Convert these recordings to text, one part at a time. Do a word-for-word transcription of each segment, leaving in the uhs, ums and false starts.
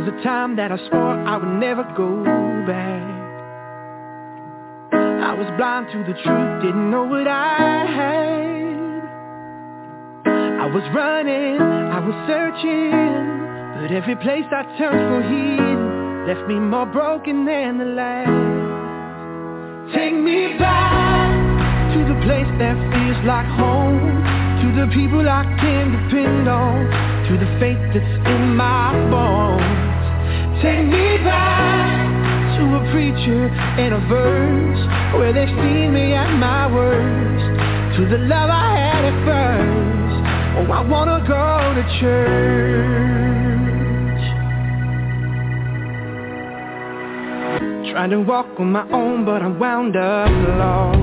was a time that I swore I would never go back. I was blind to the truth, didn't know what I had. I was running, I was searching, but every place I turned for healing left me more broken than the last. Take me back to the place that feels like home, to the people I can depend on, to the faith that's in my bones. Take me back to a preacher and a verse where they've seen me at my worst, to the love I had at first. Oh, I wanna go to church. Trying to walk on my own, but I'm wound up lost.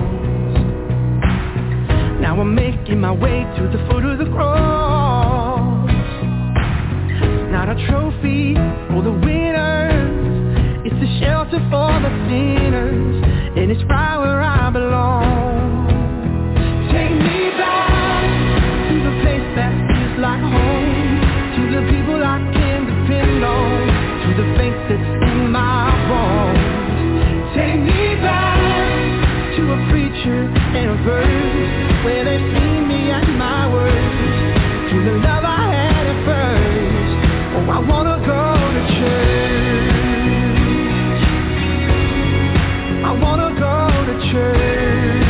Now I'm making my way to the foot of the cross. Not a trophy for the winners, it's a shelter for the sinners, and it's right where I belong. Take me back to the place that feels like home, to the people I can depend on, to the faith that's in my bones. Take me back to a preacher and a verse where they've seen me at my worst, to the love I had at first. Oh, I wanna go to church. I wanna go to church.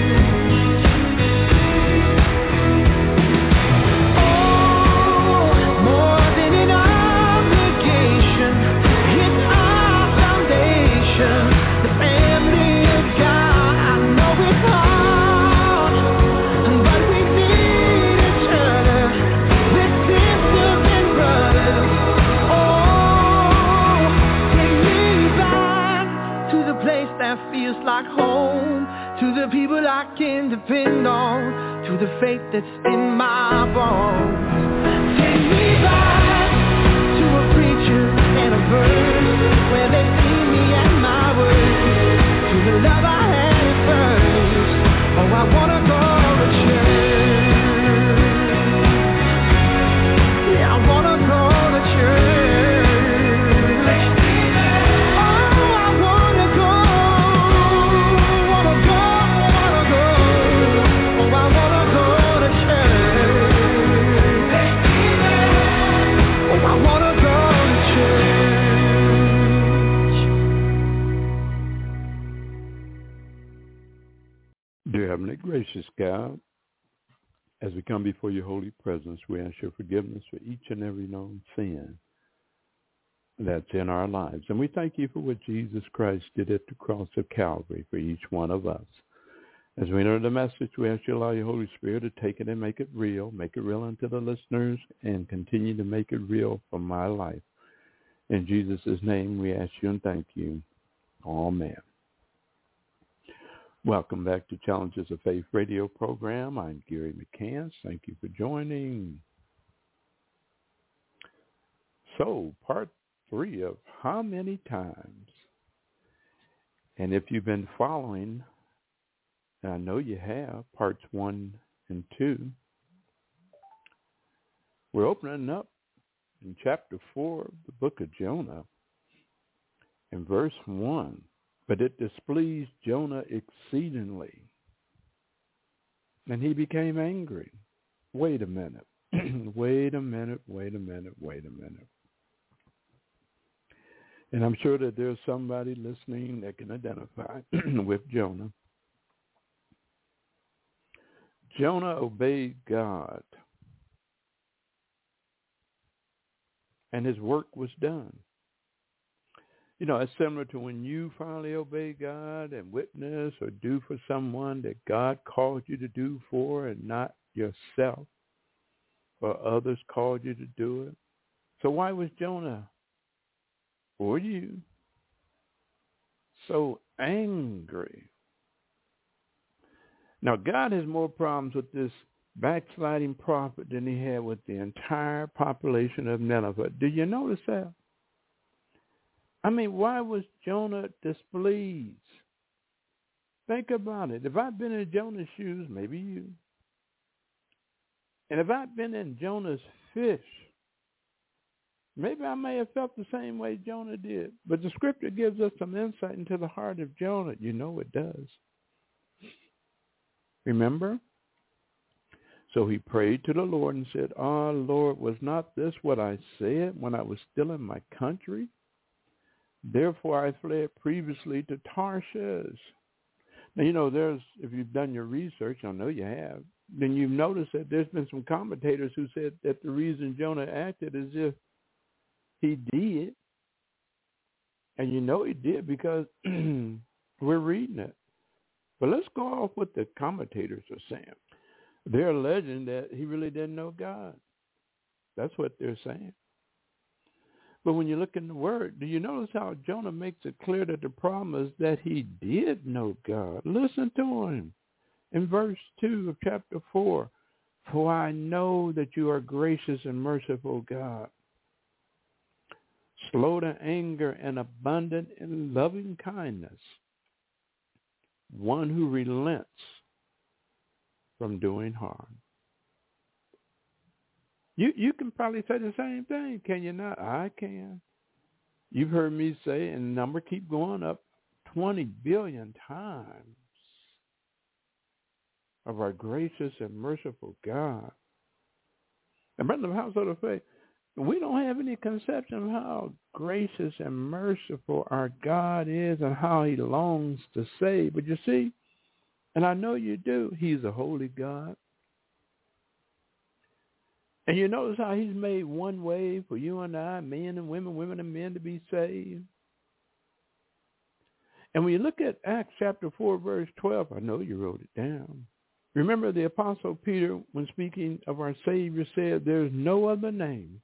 Oh, more than an obligation, it's our foundation, the family of God. I know it's hard, but we need each other. We're sisters and brothers. Oh, take me back to the place that feels like home, to the people I can depend on, to the faith that's in my bones. Take me back to a preacher and a verse where they see me at my worst, to the love I had at first. Oh, I wanna go to church. Yeah, I wanna go to church. Oh, I wanna go, wanna go, wanna go. Oh, I wanna go to church. Oh, I wanna go to church. Dear Heavenly Gracious God, as we come before your holy presence, we ask your forgiveness for each and every known sin that's in our lives. And we thank you for what Jesus Christ did at the cross of Calvary for each one of us. As we know the message, we ask you to allow your Holy Spirit to take it and make it real, make it real unto the listeners, and continue to make it real for my life. In Jesus' name, we ask you and thank you. Amen. Welcome back to Challenges of Faith radio program. I'm Gary McCants. Thank you for joining. So, part three of How Many Times? And if you've been following, and I know you have, parts one and two, we're opening up in chapter four of the book of Jonah, in verse one. But it displeased Jonah exceedingly, and he became angry. Wait a minute. wait a minute, wait a minute, wait a minute. And I'm sure that there's somebody listening that can identify with Jonah. Jonah obeyed God, and his work was done. You know, it's similar to when you finally obey God and witness or do for someone that God called you to do for and not yourself or others called you to do it. So why was Jonah or you so angry? Now, God has more problems with this backsliding prophet than he had with the entire population of Nineveh. Do you notice that? I mean, why was Jonah displeased? Think about it. If I'd been in Jonah's shoes, maybe you, and if I'd been in Jonah's fish, Maybe I may have felt the same way Jonah did. But the scripture gives us some insight into the heart of Jonah. You know it does. Remember? So he prayed to the Lord and said, "Ah, Lord, was not this what I said when I was still in my country? Therefore I fled previously to Tarshish." Now, you know, there's, if you've done your research, I know you have, then you've noticed that there's been some commentators who said that the reason Jonah acted as if he did, and you know he did because we're reading it. But let's go off what the commentators are saying. They're alleging that he really didn't know God. That's what they're saying. But when you look in the Word, do you notice how Jonah makes it clear that the problem is that he did know God? Listen to him. In verse two of chapter four, "For I know that you are gracious and merciful God, slow to anger and abundant in loving kindness, one who relents from doing harm." You you can probably say the same thing, can you not? I can. You've heard me say, and the number keep going up, twenty billion times, of our gracious and merciful God. And brother of the household of faith, we don't have any conception of how gracious and merciful our God is and how he longs to save. But you see, and I know you do, he's a holy God. And you notice how he's made one way for you and I, men and women, women and men, to be saved. And when you look at Acts chapter four, verse twelve, I know you wrote it down. Remember the Apostle Peter, when speaking of our Savior, said, "There's no other name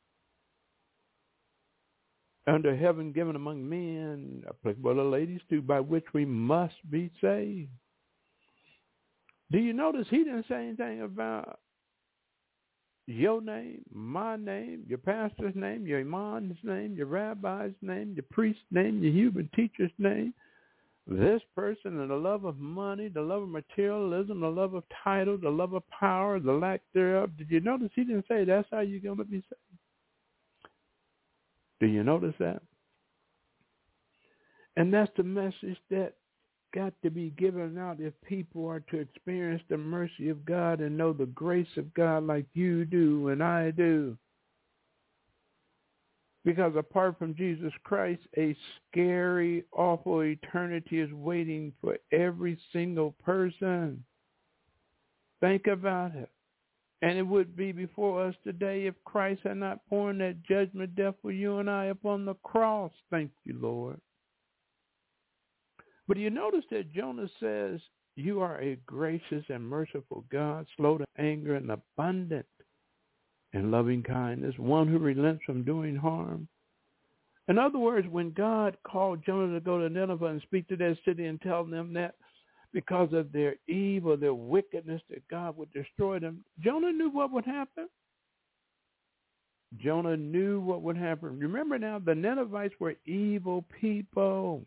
under heaven given among men, applicable to ladies too, by which we must be saved." Do you notice he didn't say anything about your name, my name, your pastor's name, your imam's name, your rabbi's name, your priest's name, your human teacher's name, this person, and the love of money, the love of materialism, the love of title, the love of power, the lack thereof? Did you notice he didn't say that's how you're going to be saved? Do you notice that? And that's the message that got to be given out if people are to experience the mercy of God and know the grace of God like you do and I do. Because apart from Jesus Christ, a scary, awful eternity is waiting for every single person. Think about it. And it would be before us today if Christ had not borne that judgment death for you and I upon the cross. Thank you, Lord. But you notice that Jonah says, "You are a gracious and merciful God, slow to anger and abundant in loving kindness, one who relents from doing harm." In other words, when God called Jonah to go to Nineveh and speak to that city and tell them that because of their evil, their wickedness, that God would destroy them, Jonah knew what would happen. Jonah knew what would happen. Remember now, the Ninevites were evil people.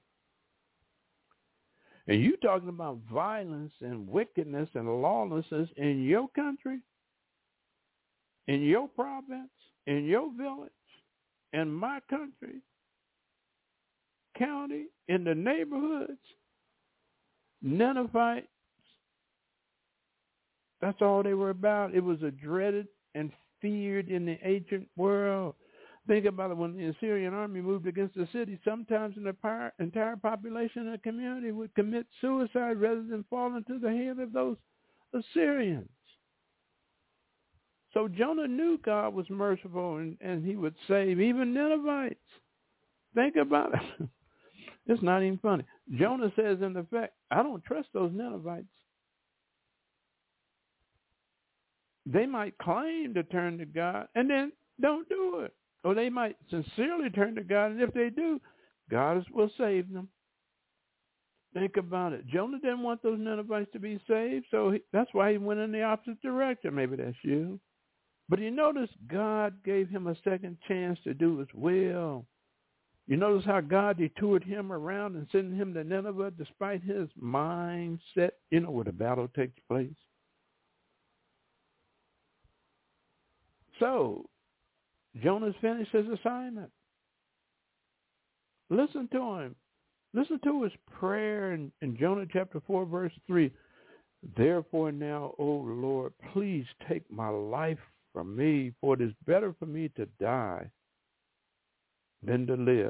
And you talking about violence and wickedness and lawlessness in your country, in your province, in your village, in my country, county, in the neighborhoods. Ninevites, that's all they were about. It was a dreaded and feared in the ancient world. Think about it. When the Assyrian army moved against the city, sometimes the entire population of the community would commit suicide rather than fall into the hand of those Assyrians. So Jonah knew God was merciful and, and he would save even Ninevites. Think about it. It's not even funny. Jonah says, in effect, I don't trust those Ninevites. They might claim to turn to God and then don't do it. Or they might sincerely turn to God, and if they do, God will save them. Think about it. Jonah didn't want those Ninevites to be saved, so he, that's why he went in the opposite direction. Maybe that's you. But you notice God gave him a second chance to do his will. You notice how God detoured him around and sent him to Nineveh despite his mindset, you know, where the battle takes place. So Jonah's finished his assignment. Listen to him. Listen to his prayer in, in Jonah chapter four, verse three. Therefore now, O Lord, please take my life from me, for it is better for me to die than to live.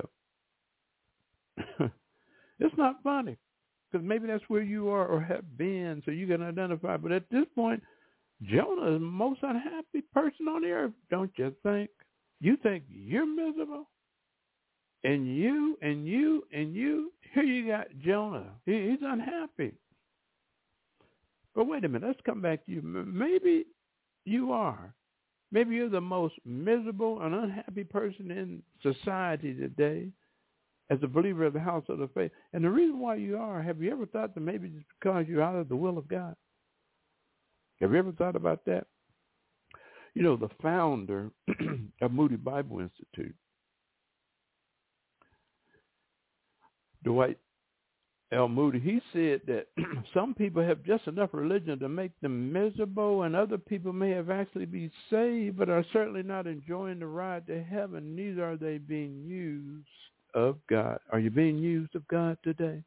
It's not funny, because maybe that's where you are or have been, so you can identify. But at this point, Jonah is the most unhappy person on the earth, don't you think? You think you're miserable? And you, and you, and you, here you got Jonah. He, he's unhappy. But wait a minute, let's come back to you. Maybe you are. Maybe you're the most miserable and unhappy person in society today as a believer of the house of the faith. And the reason why you are, have you ever thought that maybe it's because you're out of the will of God? Have you ever thought about that? You know, the founder of Moody Bible Institute, Dwight L. Moody, he said that some people have just enough religion to make them miserable, and other people may have actually been saved, but are certainly not enjoying the ride to heaven. Neither are they being used of God. Are you being used of God today?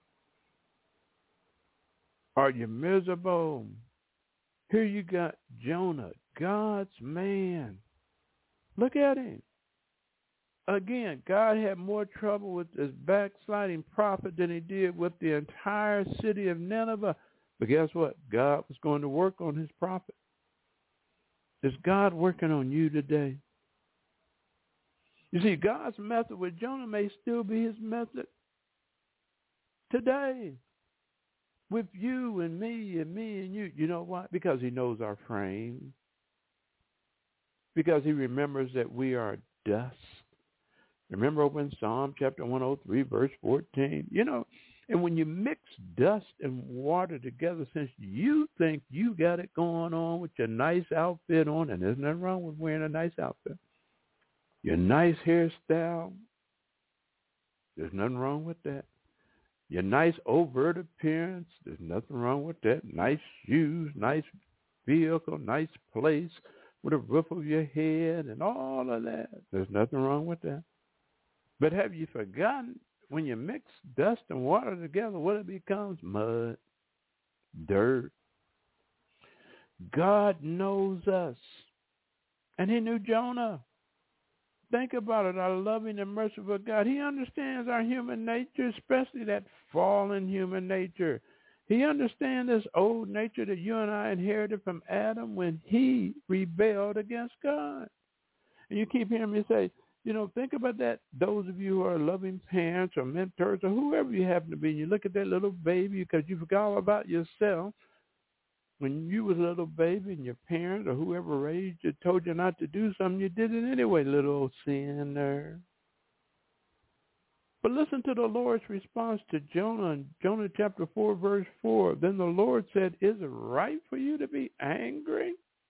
Are you miserable? Here you got Jonah, God's man. Look at him. Again, God had more trouble with this backsliding prophet than he did with the entire city of Nineveh. But guess what? God was going to work on his prophet. Is God working on you today? You see, God's method with Jonah may still be his method today with you and me and me and you. You know why? Because he knows our frame. Because he remembers that we are dust. Remember over in Psalm chapter one oh three, verse fourteen, you know, and when you mix dust and water together, since you think you got it going on with your nice outfit on, and there's nothing wrong with wearing a nice outfit, your nice hairstyle, there's nothing wrong with that. Your nice overt appearance, there's nothing wrong with that. Nice shoes, nice vehicle, nice place with a roof over your head and all of that, there's nothing wrong with that. But have you forgotten when you mix dust and water together, what it becomes? Mud, dirt. God knows us. And he knew Jonah. Think about it, our loving and merciful God. He understands our human nature, especially that fallen human nature. He understands this old nature that you and I inherited from Adam when he rebelled against God. And you keep hearing me say, you know, think about that. Those of you who are loving parents or mentors or whoever you happen to be, and you look at that little baby because you forgot all about yourself. When you was a little baby and your parents or whoever raised you told you not to do something, you did it anyway, little old sinner. But listen to the Lord's response to Jonah in Jonah chapter four, verse four. Then the Lord said, is it right for you to be angry?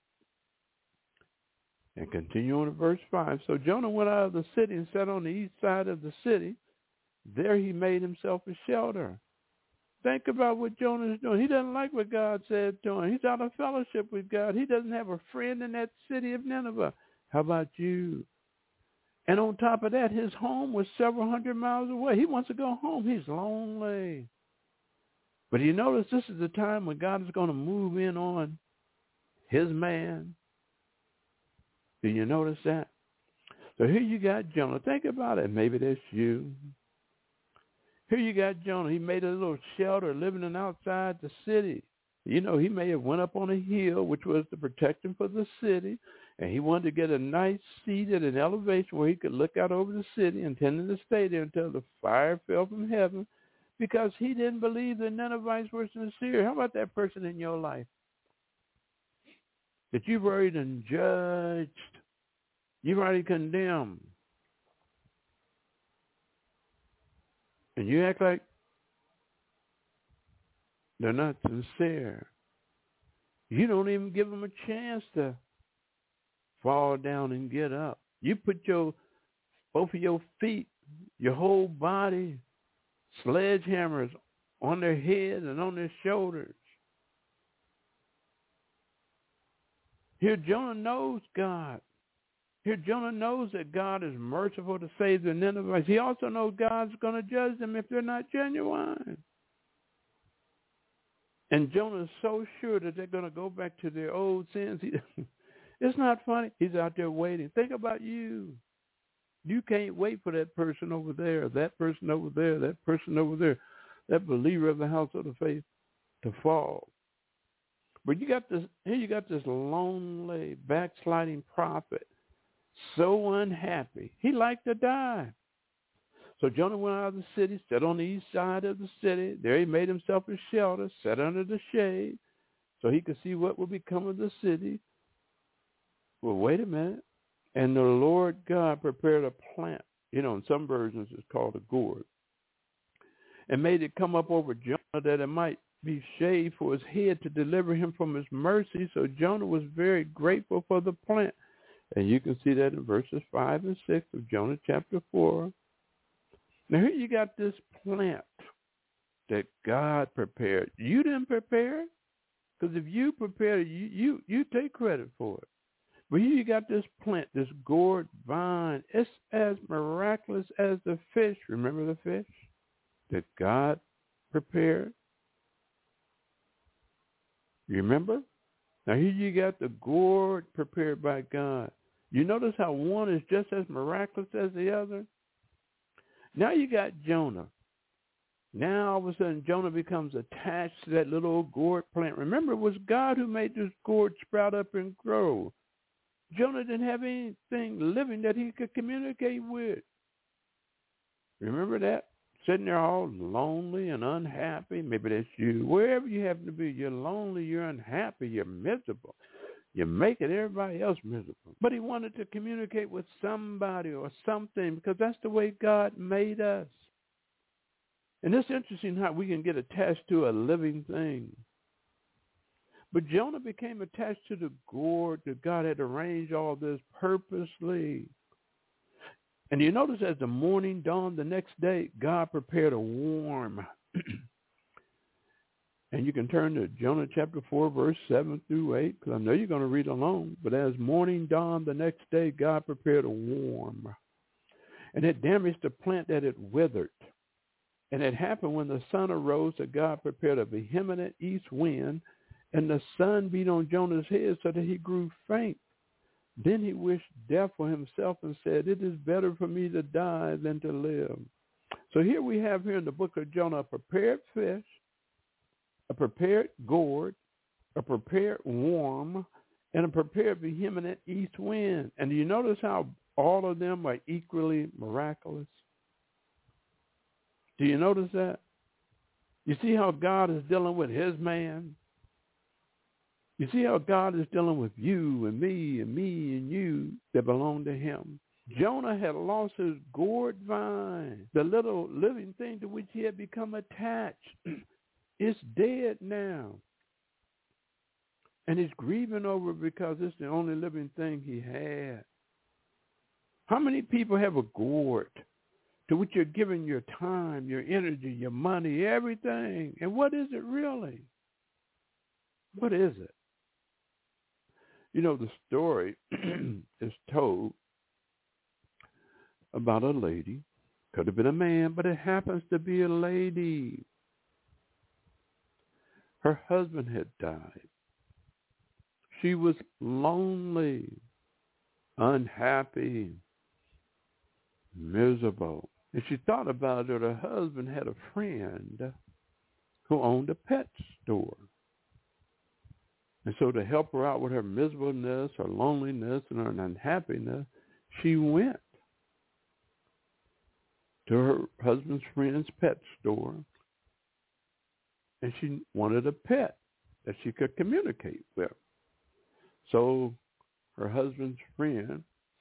And continue on to verse five. So Jonah went out of the city and sat on the east side of the city. There he made himself a shelter. Think about what Jonah is doing. He doesn't like what God said to him. He's out of fellowship with God. He doesn't have a friend in that city of Nineveh. How about you? And on top of that, his home was several hundred miles away. He wants to go home. He's lonely. But you notice this is the time when God is going to move in on his man. Do you notice that? So here you got Jonah. Think about it. Maybe that's you. Here you got Jonah. He made a little shelter living in outside the city. You know, he may have went up on a hill, which was to protect him for the city, and he wanted to get a nice seat at an elevation where he could look out over the city, intending to stay there until the fire fell from heaven, because he didn't believe the Ninevites were sincere. How about that person in your life that you've already done judged, you've already condemned, and you act like they're not sincere? You don't even give them a chance to fall down and get up. You put your both of your feet, your whole body, sledgehammers on their head and on their shoulders. Here Jonah knows God. Here, Jonah knows that God is merciful to save the Ninevites. He also knows God's going to judge them if they're not genuine. And Jonah is so sure that they're going to go back to their old sins. He, it's not funny. He's out there waiting. Think about you. You can't wait for that person over there, that person over there, that person over there, that believer of the house of the faith to fall. But you got this, here you got this lonely, backsliding prophet, so unhappy. He liked to die. So Jonah went out of the city, sat on the east side of the city. There he made himself a shelter, sat under the shade, so he could see what would become of the city. Well, wait a minute. And the Lord God prepared a plant. You know, in some versions it's called a gourd. And made it come up over Jonah that it might be shade for his head to deliver him from his mercy. So Jonah was very grateful for the plant. And you can see that in verses five and six of Jonah chapter four. Now here you got this plant that God prepared. You didn't prepare it, because if you prepared it, you, you, you take credit for it. But here you got this plant, this gourd vine. It's as miraculous as the fish. Remember the fish that God prepared? You remember? Now here you got the gourd prepared by God. You notice how one is just as miraculous as the other? Now you got Jonah. Now all of a sudden Jonah becomes attached to that little old gourd plant. Remember, it was God who made this gourd sprout up and grow. Jonah didn't have anything living that he could communicate with. Remember that? Sitting there all lonely and unhappy. Maybe that's you. Wherever you happen to be, you're lonely, you're unhappy, you're miserable. You're making everybody else miserable. But he wanted to communicate with somebody or something, because that's the way God made us. And it's interesting how we can get attached to a living thing. But Jonah became attached to the gourd that God had arranged all this purposely. And you notice as the morning dawned the next day, God prepared a worm. And you can turn to Jonah chapter four, verse seven through eight, because I know you're going to read along. But as morning dawned the next day, God prepared a worm. And it damaged the plant that it withered. And it happened when the sun arose that God prepared a vehement east wind, and the sun beat on Jonah's head so that he grew faint. Then he wished death for himself and said, it is better for me to die than to live. So here we have here in the book of Jonah a prepared fish, a prepared gourd, a prepared worm, and a prepared vehement east wind. And do you notice how all of them are equally miraculous? Do you notice that? You see how God is dealing with his man? You see how God is dealing with you and me and me and you that belong to him? Jonah had lost his gourd vine, the little living thing to which he had become attached. It's dead now. And he's grieving over it because it's the only living thing he had. How many people have a gourd to which you're giving your time, your energy, your money, everything? And what is it really? What is it? You know, the story is told about a lady. Could have been a man, but it happens to be a lady. Her husband had died. She was lonely, unhappy, miserable. And she thought about it. Her husband had a friend who owned a pet store. And so to help her out with her miserableness, her loneliness, and her unhappiness, she went to her husband's friend's pet store, and she wanted a pet that she could communicate with. So her husband's friend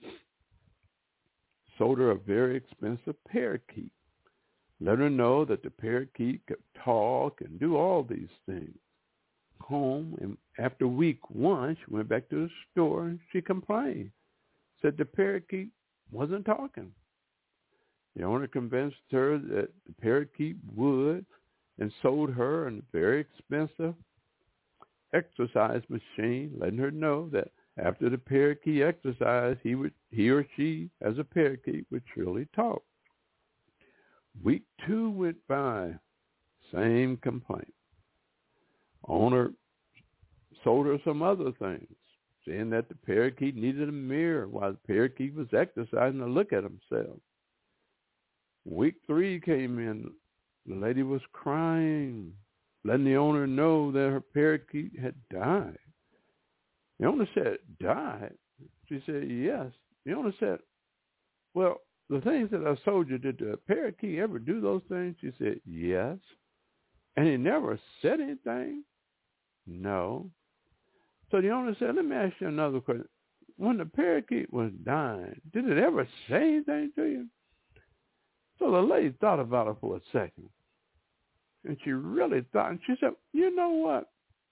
sold her a very expensive parakeet, let her know that the parakeet could talk and do all these things. Home, and after week one, she went back to the store and she complained. Said the parakeet wasn't talking. The owner convinced her that the parakeet would and sold her a very expensive exercise machine, letting her know that After the parakeet exercised, he would, he or she, as a parakeet, would surely talk. Week two went by, same complaint. Owner sold her some other things, saying that the parakeet needed a mirror while the parakeet was exercising to look at himself. Week three came in. The lady was crying, letting the owner know that her parakeet had died. The owner said, died? She said, yes. The owner said, well, the things that I sold you, did the parakeet ever do those things? She said, yes. And he never said anything? No. So the owner said, let me ask you another question. When the parakeet was dying, did it ever say anything to you? So the lady thought about it for a second. And she really thought, and she said, you know what?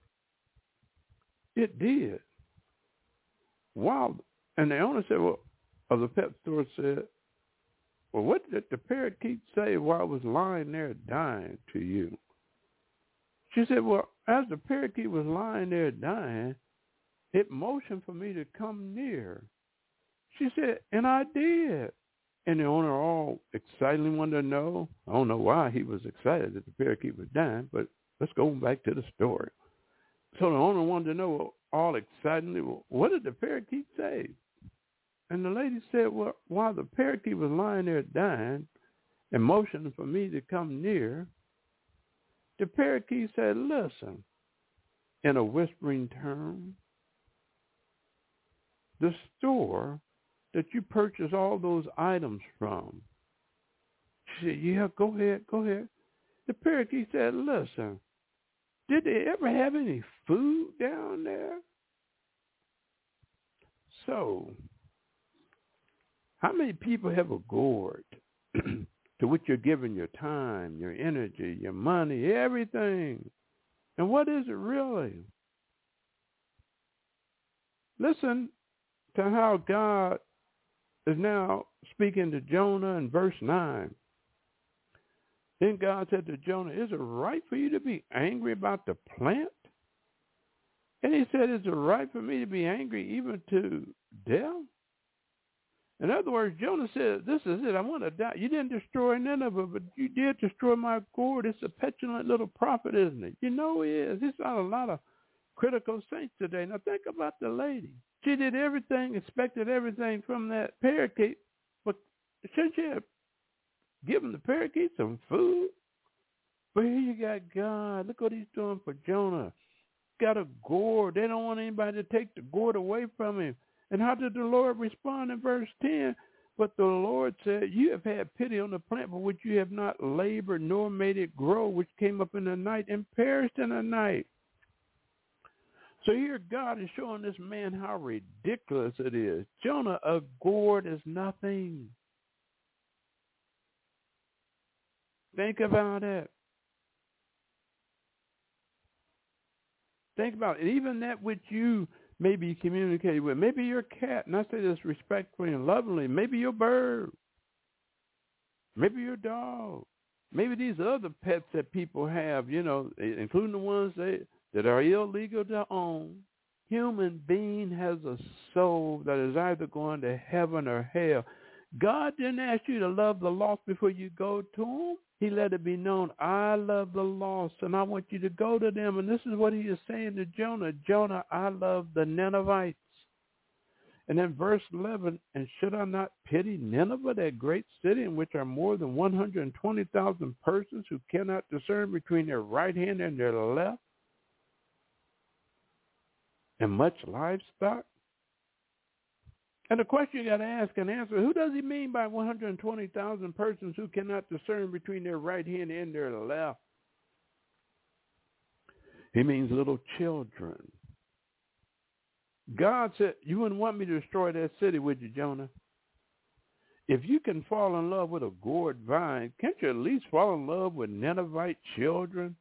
It did. Wow. And the owner said, well, of the pet store said, well, what did the parakeet say while it was lying there dying to you? She said, well, as the parakeet was lying there dying, it motioned for me to come near. She said, and I did. And the owner all excitedly wanted to know. I don't know why he was excited that the parakeet was dying, but let's go back to the story. So the owner wanted to know all excitedly, well, what did the parakeet say? And the lady said, well, while the parakeet was lying there dying and motioning for me to come near, the parakeet said, listen, in a whispering tone, the store that you purchase all those items from. She said, yeah, go ahead, go ahead. The parakeet said, listen, did they ever have any food down there? So, how many people have a gourd to which you're giving your time, your energy, your money, everything? And what is it really? Listen to how God is now speaking to Jonah in verse nine. Then God said to Jonah, is it right for you to be angry about the plant? And he said, is it right for me to be angry even to death? In other words, Jonah said, this is it, I want to die. You didn't destroy Nineveh, but you did destroy my gourd. It's a petulant little prophet, isn't it? You know he is. He's got a lot of critical saints today. Now think about the lady. She did everything, expected everything from that parakeet, but shouldn't she have given the parakeet some food? But here you got God. Look what he's doing for Jonah. Got a gourd. They don't want anybody to take the gourd away from him. And how did the Lord respond in verse ten? But the Lord said, you have had pity on the plant for which you have not labored nor made it grow, which came up in the night and perished in the night. So here God is showing this man how ridiculous it is. Jonah, a gourd is nothing. Think about it. Think about it. Even that which you maybe communicate with, maybe your cat, and I say this respectfully and lovingly, maybe your bird, maybe your dog, maybe these other pets that people have, you know, including the ones they that are illegal to own. Human being has a soul that is either going to heaven or hell. God didn't ask you to love the lost before you go to him. He let it be known, I love the lost, and I want you to go to them. And this is what he is saying to Jonah. Jonah, I love the Ninevites. And then verse eleven, and should I not pity Nineveh, that great city in which are more than one hundred twenty thousand persons who cannot discern between their right hand and their left? And much livestock? And the question you got to ask and answer, who does he mean by one hundred twenty thousand persons who cannot discern between their right hand and their left? He means little children. God said, you wouldn't want me to destroy that city, would you, Jonah? If you can fall in love with a gourd vine, can't you at least fall in love with Ninevite children?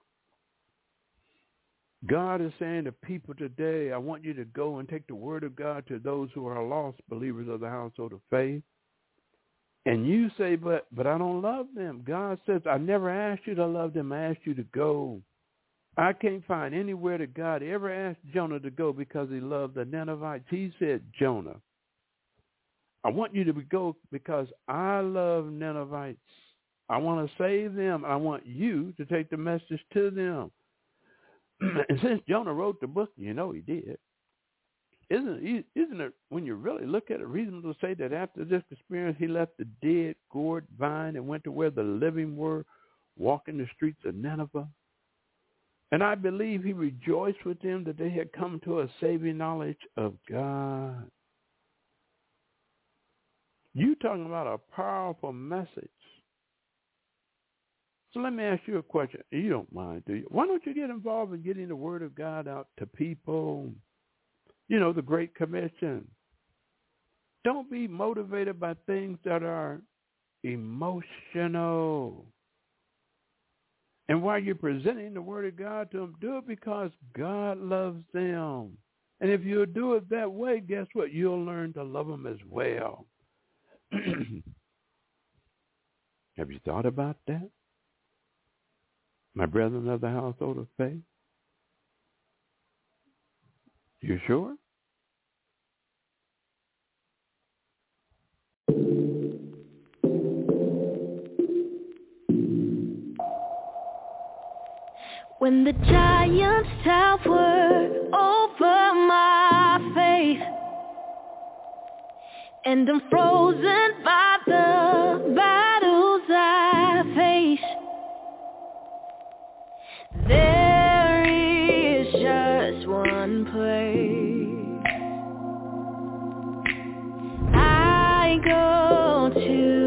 God is saying to people today, I want you to go and take the word of God to those who are lost believers of the household of faith. And you say, but but I don't love them. God says, I never asked you to love them. I asked you to go. I can't find anywhere that God ever asked Jonah to go because he loved the Ninevites. He said, Jonah, I want you to go because I love Ninevites. I want to save them. I want you to take the message to them. And since Jonah wrote the book, you know he did. Isn't it, isn't it, when you really look at it, reasonable to say that after this experience, he left the dead, gourd vine and went to where the living were, walking the streets of Nineveh? And I believe he rejoiced with them that they had come to a saving knowledge of God. You talking about a powerful message. So let me ask you a question. You don't mind, do you? Why don't you get involved in getting the word of God out to people? You know, the Great Commission. Don't be motivated by things that are emotional. And while you're presenting the word of God to them, do it because God loves them. And if you do it that way, guess what? You'll learn to love them as well. Have you thought about that? My brethren of the household of faith? You sure? When the giants tower over my faith, and I'm frozen by the battles I face, there is just one place I go to